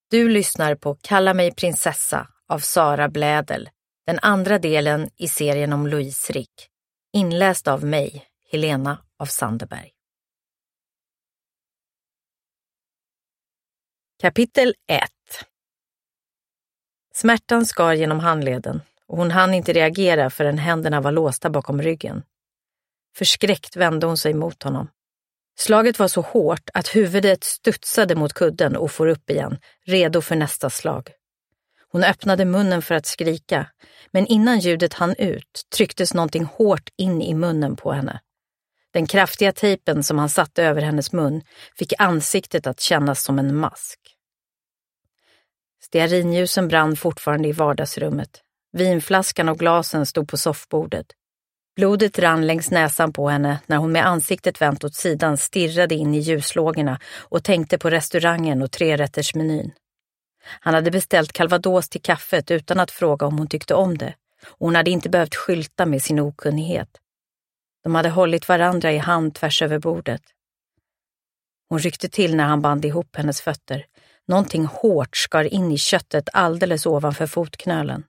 Du lyssnar på Kalla mig prinsessa av Sara Blädel, den andra delen i serien om Louise Rick, inläst av mig, Helena av Sandeberg. Kapitel 1. Smärtan skar genom handleden och hon hann inte reagera förrän händerna var låsta bakom ryggen. Förskräckt vände hon sig mot honom. Slaget var så hårt att huvudet studsade mot kudden och for upp igen, redo för nästa slag. Hon öppnade munnen för att skrika, men innan ljudet hann ut trycktes någonting hårt in i munnen på henne. Den kraftiga tejpen som han satte över hennes mun fick ansiktet att kännas som en mask. Stearinljusen brann fortfarande i vardagsrummet. Vinflaskan och glasen stod på soffbordet. Blodet rann längs näsan på henne när hon med ansiktet vänt åt sidan stirrade in i ljuslågorna och tänkte på restaurangen och 3-rättersmenyn. Han hade beställt calvados till kaffet utan att fråga om hon tyckte om det, och hon hade inte behövt skylta med sin okunnighet. De hade hållit varandra i hand tvärs över bordet. Hon ryckte till när han band ihop hennes fötter. Någonting hårt skar in i köttet alldeles ovanför fotknölen.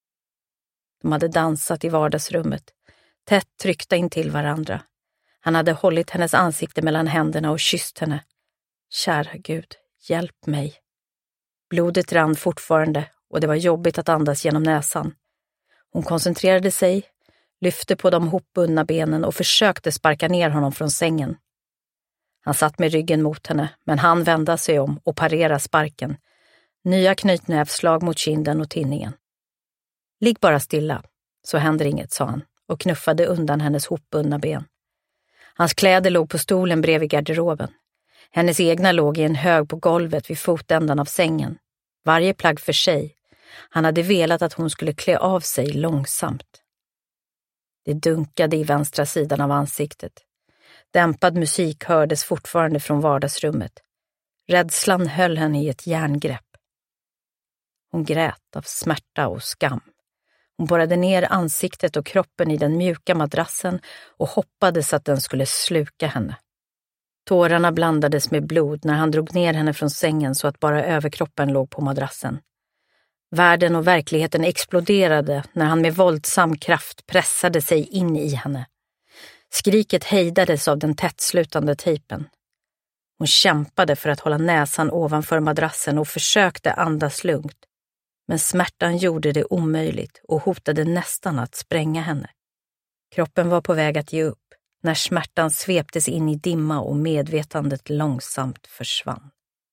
De hade dansat i vardagsrummet, tätt tryckta in till varandra. Han hade hållit hennes ansikte mellan händerna och kysst henne. Kära Gud, hjälp mig. Blodet rann fortfarande och det var jobbigt att andas genom näsan. Hon koncentrerade sig, lyfte på de hopbundna benen och försökte sparka ner honom från sängen. Han satt med ryggen mot henne, men han vände sig om och parerade sparken. Nya knytnävslag mot kinden och tinningen. Ligg bara stilla, så händer inget, sa han och knuffade undan hennes hopbundna ben. Hans kläder låg på stolen bredvid garderoben. Hennes egna låg i en hög på golvet vid fotändan av sängen. Varje plagg för sig. Han hade velat att hon skulle klä av sig långsamt. Det dunkade i vänstra sidan av ansiktet. Dämpad musik hördes fortfarande från vardagsrummet. Rädslan höll henne i ett järngrepp. Hon grät av smärta och skam. Hon borrade ner ansiktet och kroppen i den mjuka madrassen och hoppades att den skulle sluka henne. Tårarna blandades med blod när han drog ner henne från sängen så att bara överkroppen låg på madrassen. Världen och verkligheten exploderade när han med våldsam kraft pressade sig in i henne. Skriket hejdades av den tättslutande tejpen. Hon kämpade för att hålla näsan ovanför madrassen och försökte andas lugnt. Men smärtan gjorde det omöjligt och hotade nästan att spränga henne. Kroppen var på väg att ge upp när smärtan sveptes in i dimma och medvetandet långsamt försvann.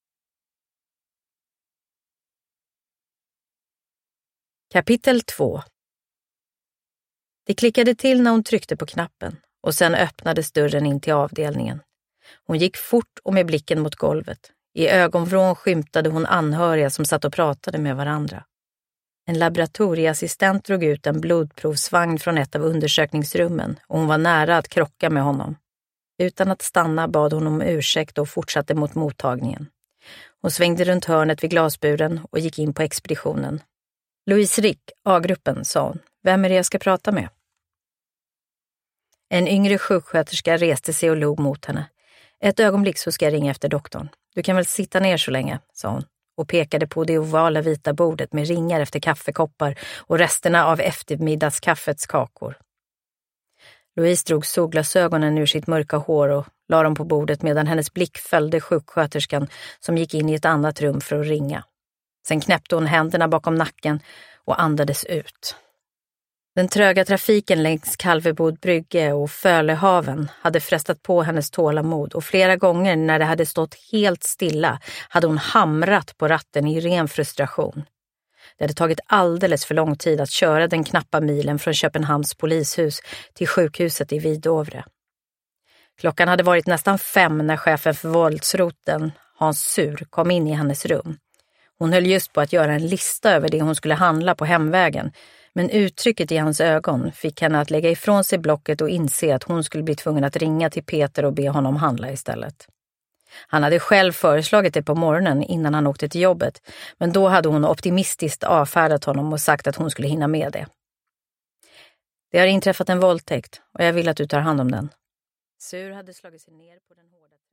Kapitel 2. Det klickade till när hon tryckte på knappen och sen öppnades dörren in till avdelningen. Hon gick fort och med blicken mot golvet. I ögonvrån skymtade hon anhöriga som satt och pratade med varandra. En laboratorieassistent drog ut en blodprovsvagn från ett av undersökningsrummen och hon var nära att krocka med honom. Utan att stanna bad hon om ursäkt och fortsatte mot mottagningen. Hon svängde runt hörnet vid glasburen och gick in på expeditionen. Louise Rick, A-gruppen, sa hon. Vem är det jag ska prata med? En yngre sjuksköterska reste sig och log mot henne. Ett ögonblick så ska jag ringa efter doktorn. Du kan väl sitta ner så länge, sa hon och pekade på det ovala vita bordet med ringar efter kaffekoppar och resterna av eftermiddagskaffets kakor. Louise drog solglasögonen ur sitt mörka hår och la dem på bordet medan hennes blick följde sjuksköterskan som gick in i ett annat rum för att ringa. Sen knäppte hon händerna bakom nacken och andades ut. Den tröga trafiken längs Kalvebod brygge och Fölehaven hade frestat på hennes tålamod och flera gånger när det hade stått helt stilla hade hon hamrat på ratten i ren frustration. Det hade tagit alldeles för lång tid att köra den knappa milen från Köpenhamns polishus till sjukhuset i Vidovre. Klockan hade varit nästan 5 när chefen för våldsroten, Hans Sur, kom in i hennes rum. Hon höll just på att göra en lista över det hon skulle handla på hemvägen, men uttrycket i hans ögon fick henne att lägga ifrån sig blocket och inse att hon skulle bli tvungen att ringa till Peter och be honom handla istället. Han hade själv föreslagit det på morgonen innan han åkte till jobbet, men då hade hon optimistiskt avfärdat honom och sagt att hon skulle hinna med det. Det har inträffat en våldtäkt och jag vill att du tar hand om den. Sur hade slagit sig ner på den hårda